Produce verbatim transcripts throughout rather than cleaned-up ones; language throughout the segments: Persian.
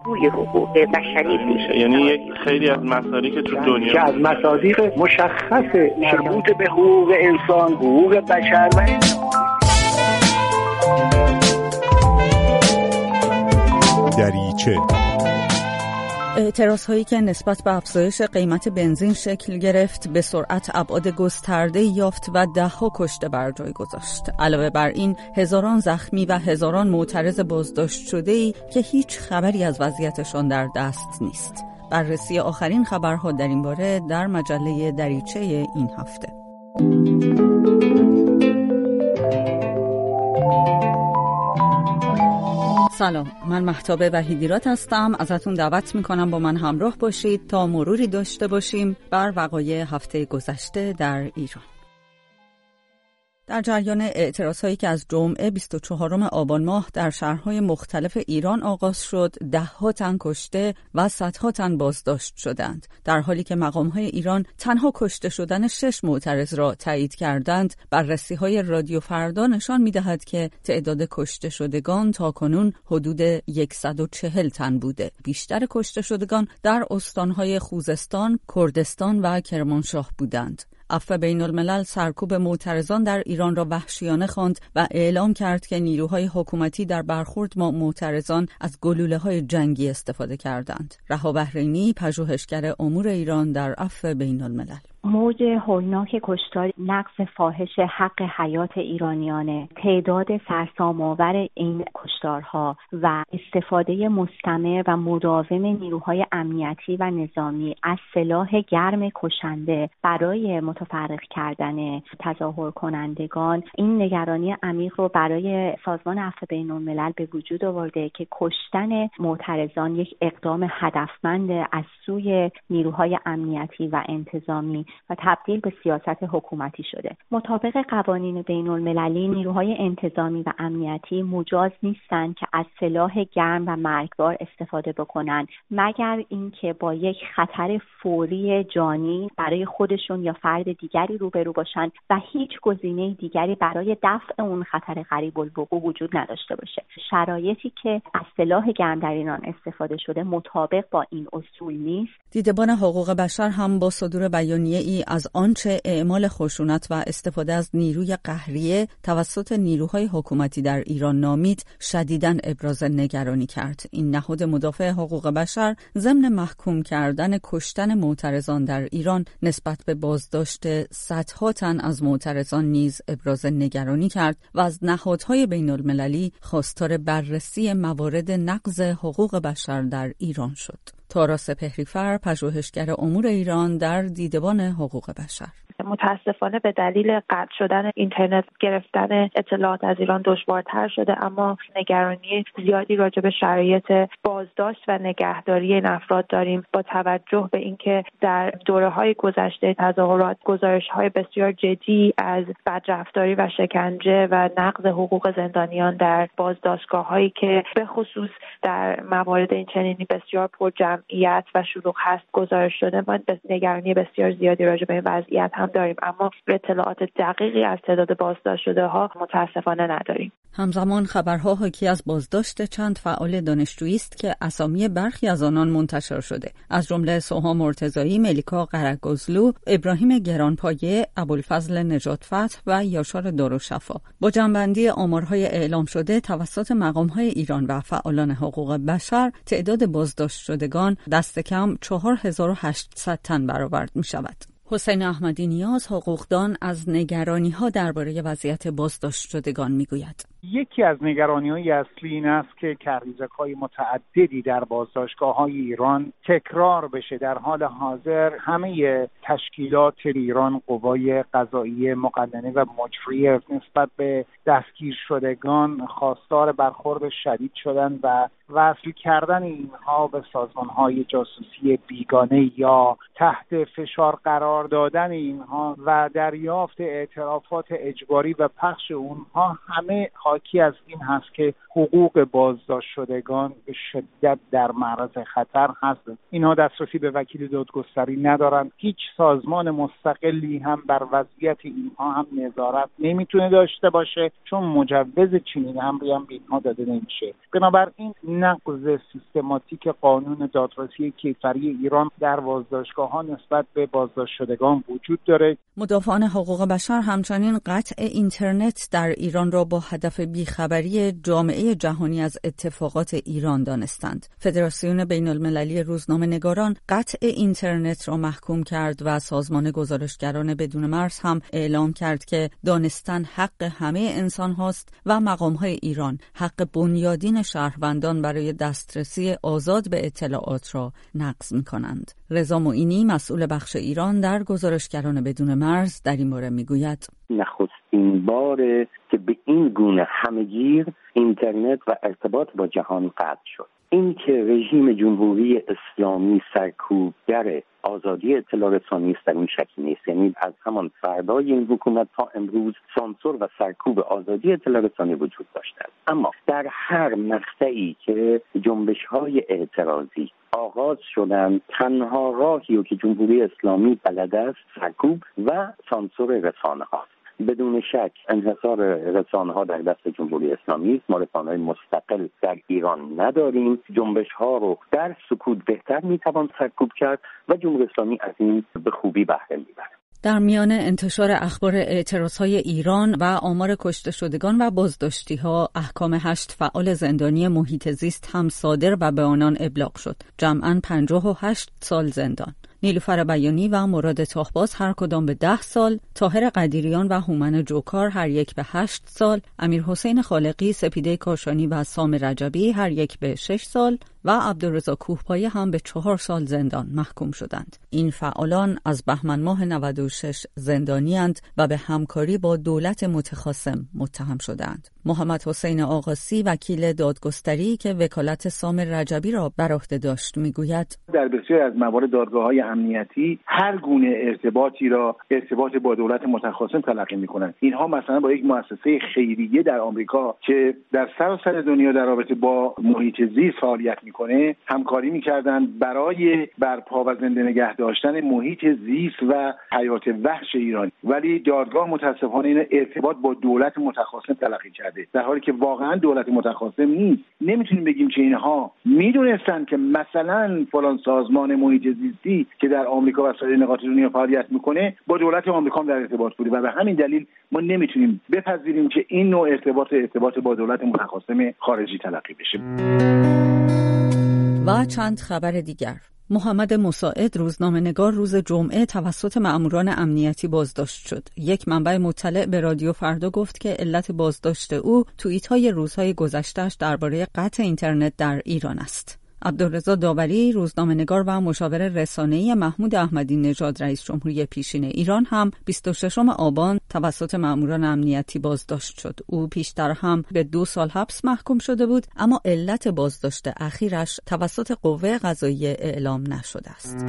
توی حقوق بشری میشه. یعنی یک خیلی از مصادیق که تو دنیا که از مصادیق مشخص مربوط به حقوق انسان، حقوق بشر و دریچه اعتراض هایی که نسبت به افزایش قیمت بنزین شکل گرفت به سرعت ابعاد گسترده یافت و ده ها کشته بر جای گذاشت. علاوه بر این هزاران زخمی و هزاران معترض بازداشت شده‌ای که هیچ خبری از وضعیتشان در دست نیست. بررسی آخرین خبرها در این باره در مجله دریچه این هفته. سلام، من مهتاب وحیدیرات هستم. ازتون دعوت میکنم با من همراه باشید تا مروری داشته باشیم بر وقایع هفته گذشته در ایران. در جریان اعتراضهایی که از جمعه بیست و چهارم آبان ماه در شهرهای مختلف ایران آغاز شد، ده ها تن کشته و صدها تن بازداشت شدند، در حالی که مقامهای ایران تنها کشته شدن شش معترض را تایید کردند. بررسی‌های رادیو فردا نشان می‌دهد که تعداد کشته شدگان تاکنون حدود صد و چهل تن بوده. بیشتر کشته شدگان در استانهای خوزستان، کردستان و کرمانشاه بودند. عفو بین الملل سرکوب معترضان در ایران را وحشیانه خواند و اعلام کرد که نیروهای حکومتی در برخورد با معترضان از گلوله‌های جنگی استفاده کردند. رها بحرینی، پژوهشگر امور ایران در عفو بین الملل: موج هولناک کشتار، نقض فاحش حق حیات ایرانیانه، تعداد سرسام‌آور این کشتارها و استفاده مستمر و مداوم نیروهای امنیتی و نظامی از سلاح گرم کشنده برای متفرق کردن تظاهر کنندگان، این نگرانی عمیق رو برای سازمان عفو بین الملل به وجود آورده که کشتن معترضان یک اقدام هدفمند از سوی نیروهای امنیتی و انتظامی و تبدیل به سیاست حکومتی شده. مطابق قوانین بین المللی نیروهای انتظامی و امنیتی مجاز نیستند که از سلاح گرم و مرگبار استفاده بکنن مگر اینکه با یک خطر فوری جانی برای خودشون یا فرد دیگری روبرو باشن و هیچ گزینه دیگری برای دفع اون خطر قریب الوقوع وجود نداشته باشه. شرایطی که از سلاح گرم در ایران استفاده شده مطابق با این اصول نیست. دیدبان حقوق بشر هم با صدور بیانیه ای از آنچه اعمال خشونت و استفاده از نیروی قهریه توسط نیروهای حکومتی در ایران نامید، شدیداً ابراز نگرانی کرد. این نهاد مدافع حقوق بشر ضمن محکوم کردن کشتن معترضان در ایران نسبت به بازداشت صدها تن از معترضان نیز ابراز نگرانی کرد و از نهادهای بین المللی خواستار بررسی موارد نقض حقوق بشر در ایران شد. تارا سپهری‌فر، پژوهشگر امور ایران در دیدبان حقوق بشر: متاسفانه به دلیل قطع شدن اینترنت گرفتن اطلاعات از ایران دشوارتر شده، اما نگرانی زیادی راجع به شرایط بازداشت و نگهداری این افراد داریم، با توجه به اینکه در دوره‌های گذشته تظاهرات گزارش‌های بسیار جدی از بدرفتاری و شکنجه و نقض حقوق زندانیان در بازداشتگاه‌هایی که به خصوص در موارد این چنینی بسیار پرجمعیت و شلوغ هست گزارش شده. ما نگرانی بسیار زیادی راجع به این وضعیت هم داریم، اما اطلاعات دقیقی از تعداد بازداشت شده ها متاسفانه نداریم. همزمان خبرها حاکی از بازداشت چند فعال دانشجویی است که اسامی برخی از آنان منتشر شده، از جمله سوها مرتضایی، ملیکا قره‌گزلو، ابراهیم گرانپایه، ابوالفضل نجات‌فتح و یاشار دارالشفا. با جمع‌بندی آمارهای اعلام شده توسط مقام‌های ایران و فعالان حقوق بشر، تعداد بازداشت شدگان دست کم چهار هزار و هشتصد تن برآورد می‌شود. حسین احمدی نیاز، حقوقدان، از نگرانی‌ها درباره وضعیت بازداشت شدگان می‌گوید: یکی از نگرانی‌های اصلی این است که کریزک‌های متعددی در بازداشتگاه‌های ایران تکرار بشه. در حال حاضر همه تشکیلات ایران، قوای قضاییه، مقننه و مجریه نسبت به دستگیر شدگان خواستار برخورد شدید شدند و وصل کردن اینها به سازمان‌های جاسوسی بیگانه یا تحت فشار قرار دادن اینها و دریافت اعترافات اجباری و پخش اونها همه حاکی از این هست که حقوق بازداشت شدگان به شدت در معرض خطر هستند. اینها دسترسی به وکیل دادگستری ندارند. هیچ سازمان مستقلی هم بر وضعیت اینها هم نظارت نمیتونه داشته باشه، چون مجوز چنین امری هم به اینها داده نمیشه. بنابراین نقض سیستماتیک قانون دادرسی کیفری ایران در بازداشتگاه‌ها نسبت به بازداشت شدگان وجود داره. مدافعان حقوق بشر همچنین قطع اینترنت در ایران را با هدف بیخبری جامعه جهانی از اتفاقات ایران دانستند. فدراسیون بین المللی روزنامه‌نگاران قطع اینترنت را محکوم کرد و سازمان گزارشگران بدون مرز هم اعلام کرد که دانستن حق همه انسان هاست و مقام‌های ایران حق بنیادین شهروندان برای دسترسی آزاد به اطلاعات را نقض می‌کنند. رضا معینی مسئول بخش ایران در گزارشگران بدون مرز در این باره میگوید: نخستین باره که به این گونه همه‌گیر اینترنت و ارتباط با جهان قطع شد. این که رژیم جمهوری اسلامی سرکوبگر آزادی اطلاع رسانی است در این شکی نیست. یعنی از همان فردای این حکومت تا امروز سانسور و سرکوب آزادی اطلاع رسانی وجود داشته است. اما در هر مقطعی که جنبش‌های اعتراضی آغاز شدن، تنها راهی رو که جمهوری اسلامی بلد است سرکوب و سانسور رسانه هاست. بدون شک انحصار رسانه ها در دست جمهوری اسلامی است. ما رسانه‌های مستقل در ایران نداریم. جنبش ها رو در سکوت بهتر میتوان سرکوب کرد و جمهوری اسلامی از این به خوبی بهره میبره. در میان انتشار اخبار اعتراضهای ایران و آمار کشته شدگان و بازداشتی‌ها، احکام هشت فعال زندانی محیط زیست هم صادر و به آنان ابلاغ شد. جمعاً پنجاه و هشت سال زندان. نیلوفر بیانی و مراد تاهباز هر کدام به ده سال، طاهر قدیریان و هومن جوکار هر یک به هشت سال، امیر حسین خالقی، سپیده کاشانی و سام رجبی هر یک به شش سال و عبدالرضا کوهپایه هم به چهار سال زندان محکوم شدند. این فعالان از بهمن ماه نود و شش زندانی‌اند و به همکاری با دولت متخاصم متهم شدند. محمد حسین آقاسی وکیل دادگستری که وکالت سام رجبی را بر عهده داشت میگوید: در بسیاری از موارد دادگاه‌های امنیتی هر گونه ارتباطی را ارتباط با دولت متخاصم تلقی می‌کنند. اینها مثلا با یک مؤسسه خیریه در آمریکا که در سراسر دنیا در رابطه با محیط زیست فعالیت می‌کنه همکاری می‌کردند برای برپا و زنده نگه داشتن محیط زیست و حیات وحش ایران، ولی دادگاه متأسفانه این ارتباط با دولت متخاصم تلقی کرده، در حالی که واقعا دولت متخاصم نیست. نمیتونیم بگیم که اینها میدونستن که مثلا فلان سازمان محیط زیستی که در آمریکا و سایر نقاط دنیا فعالیت میکنه با دولت آمریکا در ارتباط بوده و به همین دلیل ما نمیتونیم بپذیریم که این نوع ارتباط ارتباط با دولت متخاصم خارجی تلقی بشه. و چند خبر دیگر. محمد مساعد روزنامه‌نگار روز جمعه توسط مأموران امنیتی بازداشت شد. یک منبع مطلع به رادیو فردا گفت که علت بازداشت او توییت‌های روزهای گذشته‌اش درباره قطع اینترنت در ایران است. عبدالرضا داوری روزنامه‌نگار و مشاور رسانه‌ای محمود احمدی نژاد رئیس جمهوری پیشین ایران هم بیست و ششم آبان توسط مأموران امنیتی بازداشت شد. او پیشتر هم به دو سال حبس محکوم شده بود، اما علت بازداشت اخیرش توسط قوه قضاییه اعلام نشده است.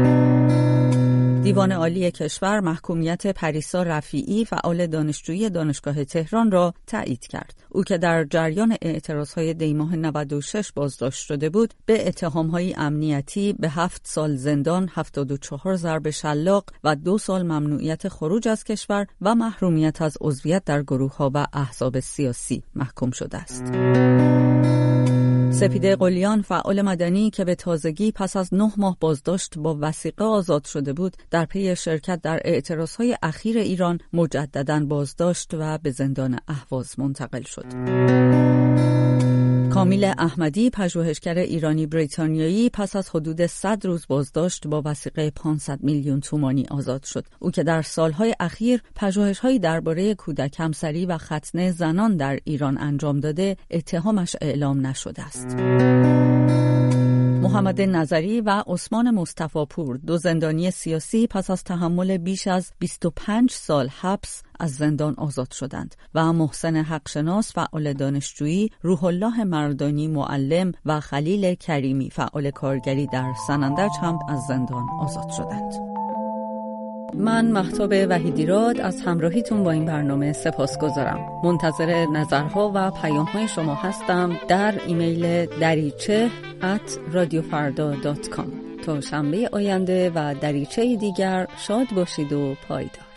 دیوان عالی کشور محکومیت پریسا رفیعی فعال دانشجویی دانشگاه تهران را تایید کرد. او که در جریان اعتراضهای دیماه نود و شش بازداشت شده بود، به اتهامهای امنیتی به هفت سال زندان، هفتاد و چهار ضرب شلاق و دو سال ممنوعیت خروج از کشور و محرومیت از عضویت در گروه‌ها و احزاب سیاسی محکوم شده است. سپیده قلیان فعال مدنی که به تازگی پس از نه ماه بازداشت با وثیقه آزاد شده بود، در پی شرکت در اعتراضهای اخیر ایران مجدداً بازداشت و به زندان اهواز منتقل شد. کامیل احمدی پژوهشگر ایرانی بریتانیایی پس از حدود صد روز بازداشت با وثیقه پانصد میلیون تومانی آزاد شد. او که در سالهای اخیر پژوهش‌هایی درباره کودک همسری و ختنه زنان در ایران انجام داده، اتهامش اعلام نشده است. محمد نظری و عثمان مصطفی‌پور دو زندانی سیاسی پس از تحمل بیش از بیست و پنج سال حبس از زندان آزاد شدند و محسن حقشناس فعال دانشجویی، روح الله مردانی معلم و خلیل کریمی فعال کارگری در سنندج هم از زندان آزاد شدند. من مهتاب وحیدیراد از همراهیتون با این برنامه سپاسگزارم. منتظر نظرها و پیام‌های شما هستم در ایمیل دریچه ات رادیو فردا دات کام. تا شنبه آینده و دریچه دیگر شاد باشید و پایدار.